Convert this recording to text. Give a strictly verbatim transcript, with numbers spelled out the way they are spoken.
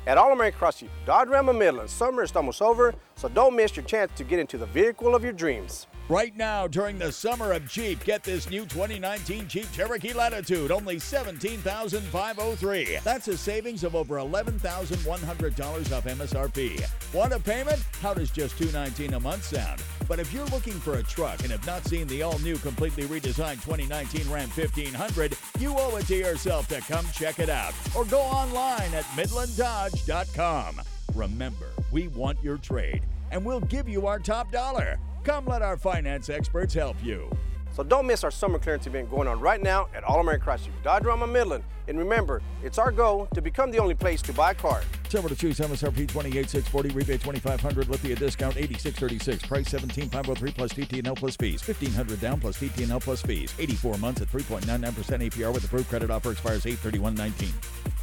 At All-American Cross Jeep Dodge Ram of Midland, summer is almost over, so don't miss your chance to get into the vehicle of your dreams. Right now, during the summer of Jeep, get this new twenty nineteen Jeep Cherokee Latitude, only seventeen thousand five hundred three dollars. That's a savings of over eleven thousand one hundred dollars off M S R P. Want a payment? How does just two hundred nineteen dollars a month sound? But if you're looking for a truck and have not seen the all-new, completely redesigned twenty nineteen Ram fifteen hundred, you owe it to yourself to come check it out. Or go online at midland dodge dot com. Remember, we want your trade, and we'll give you our top dollar. Come let our finance experts help you. So don't miss our summer clearance event going on right now at All-American Cross Jeep Dodge Ram of Midland. And remember, it's our goal to become the only place to buy a car. Several to choose, M S R P twenty-eight thousand six hundred forty, rebate twenty-five hundred, Lithia discount eighty-six thirty-six, price seventeen thousand five hundred three plus T T and L plus fees, fifteen hundred down plus T T and L plus fees, eighty-four months at three point nine nine percent A P R with approved credit offer, expires eight thirty-one nineteen.